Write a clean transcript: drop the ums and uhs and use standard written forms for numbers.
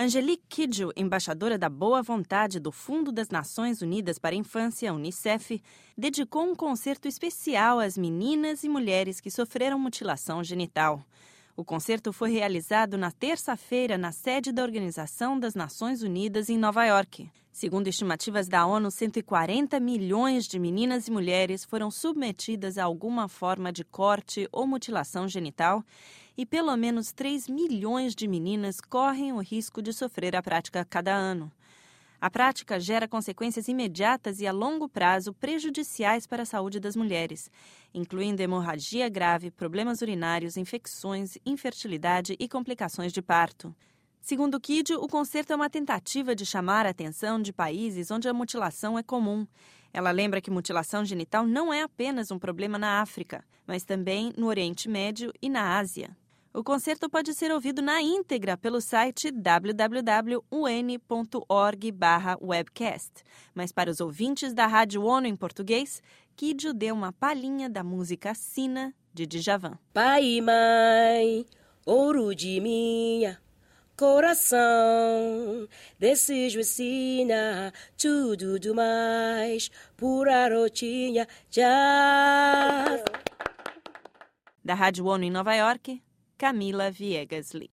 Angelique Kidjo, embaixadora da Boa Vontade do Fundo das Nações Unidas para a Infância, UNICEF, dedicou um concerto especial às meninas e mulheres que sofreram mutilação genital. O concerto foi realizado na terça-feira na sede da Organização das Nações Unidas em Nova York. Segundo estimativas da ONU, 140 milhões de meninas e mulheres foram submetidas a alguma forma de corte ou mutilação genital e pelo menos 3 milhões de meninas correm o risco de sofrer a prática cada ano. A prática gera consequências imediatas e a longo prazo prejudiciais para a saúde das mulheres, incluindo hemorragia grave, problemas urinários, infecções, infertilidade e complicações de parto. Segundo Kidjo, o concerto é uma tentativa de chamar a atenção de países onde a mutilação é comum. Ela lembra que mutilação genital não é apenas um problema na África, mas também no Oriente Médio e na Ásia. O concerto pode ser ouvido na íntegra pelo site www.un.org/webcast. Mas para os ouvintes da Rádio ONU em português, Kidjo deu uma palhinha da música Sina, de Djavan. Pai e mãe, ouro de minha coração, desejo ensina tudo do mais, pura rotinha já. Da Rádio ONU em Nova York, Camila Viegas Lee.